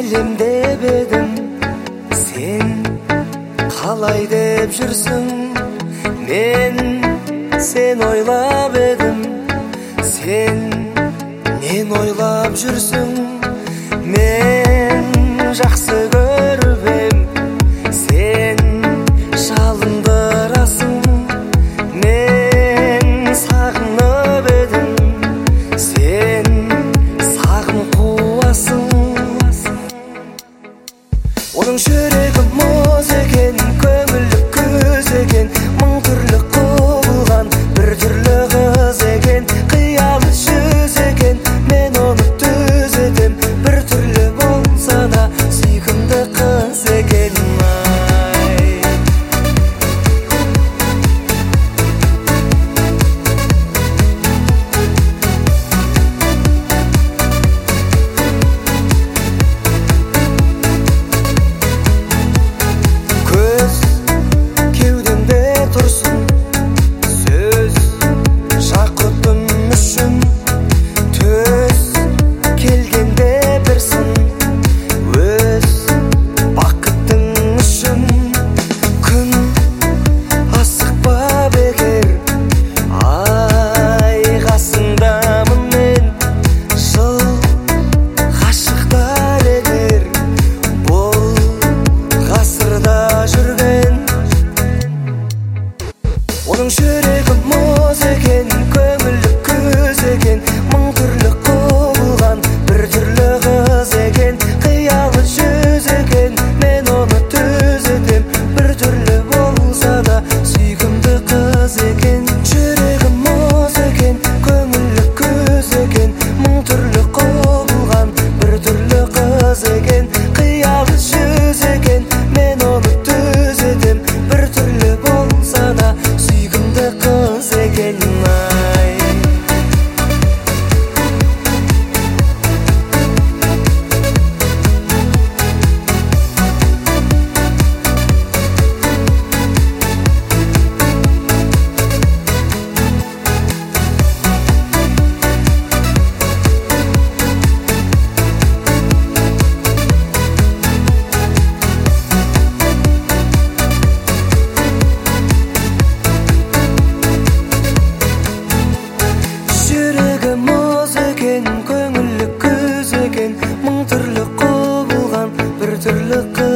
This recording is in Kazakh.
елемдеп едім, сен қалай деп жүрсің? Мен сен ойлап едім, сен нен ойлап жүрсің? Мен жақсы көріп ем, сен жалындырасың. Мен сағынып едім, сен сағым қуасың. Оның жүрегі мұз екен, көңілі күз екен, мың түрлі құбылған бір түрлі қыз екен. Қиялы жүз екен, мен оны түзетем, бір түрлі болса да сүйкімді қыз екен. Оның жүрегі мұз екен, көңілі күз екен, мың түрлі құбылған бір түрлі қыз екен. Қиялы жүз екен, мен оны түзетем, бір түрлі болса да сүйкімді қыз екен. Жүрегі мұз екен, көңілі күз екен, мың түрлі құбылған бір түрлі қыз екен. Қиялы жүз екен, мен оны түзетем, бір түрлі болса да сүйкімді қыз екен. Жүрегі мұз екен, көңілі күз екен, мың түрлі құбылған бір түрлі қыз